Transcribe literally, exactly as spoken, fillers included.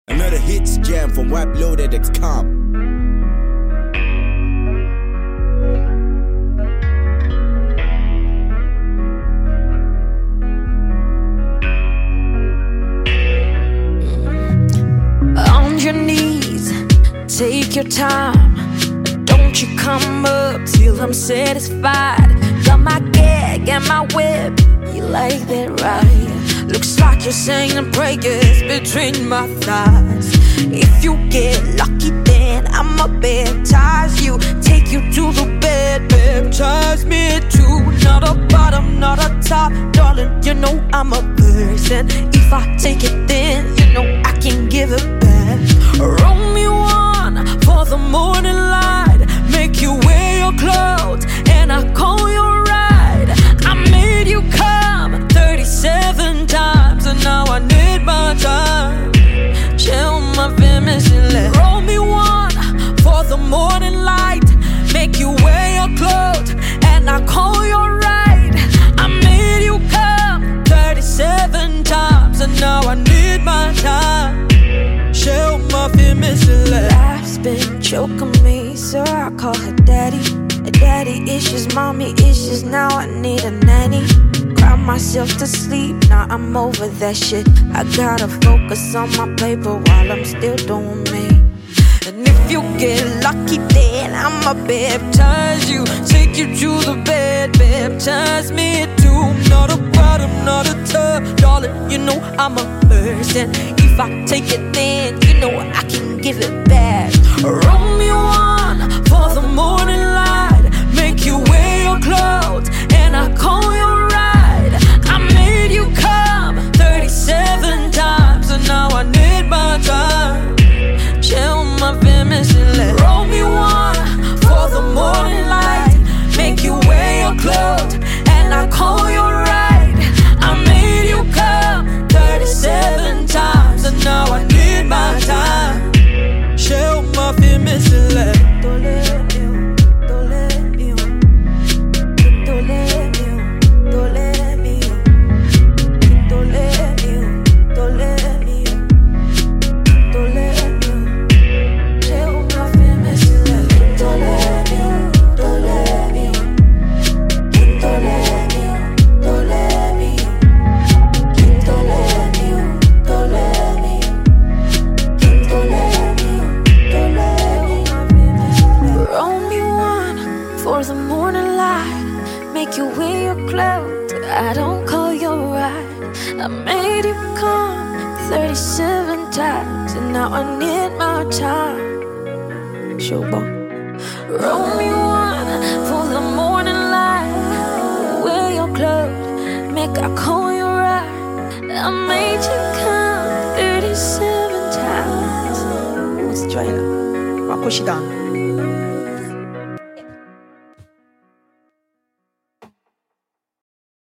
Another hits jam from Wipe Loaded X Com. On your knees, take your time. Don't you come up till I'm satisfied. Got my gag and my whip, you like that, right? Looks like you're singing prayers between my thighs. If you get lucky, then I'ma baptize you. Take you to the bed, baptize me too. Not a bottom, not a top, darling, you know I'm a person. If I take it, then you know I can give it back. Roll me one for the morning light. Make you wear your clothes and I call your ride. I made you come thirty-seven times and now I need my time. Chill my feelings and let roll me one for the morning light. Make you wear your clothes and I call your ride. I made you come thirty-seven times and now I need my time. Chill my feelings and let life's been choking me, so I call her daddy. Daddy issues, mommy issues, now I need a nanny. Cry myself to sleep, now I'm over that shit. I gotta focus on my paper while I'm still doing me. And if you get lucky, then I'ma baptize you. Take you to the bed, baptize me too. Not a bottom, not a top, darling, you know I'm a person. If I take it, then you know I can give it back. Roll me one for the morning light. Make you wear your clothes and I call your ride. I made you come thirty-seven times and now I need my time. Chill my feelings and let roll me one for the morning light. Make you wear your clothes and I call your ride. I made you come thirty-seven times and now I need my time. Chill my feelings and let I don't call your ride. I made you come thirty-seven times and now I need my time. Showboat. Roll me one for the morning light. Wear your clothes, make I call your ride. I made you come thirty-seven times. What's the trainer? I'll push it down.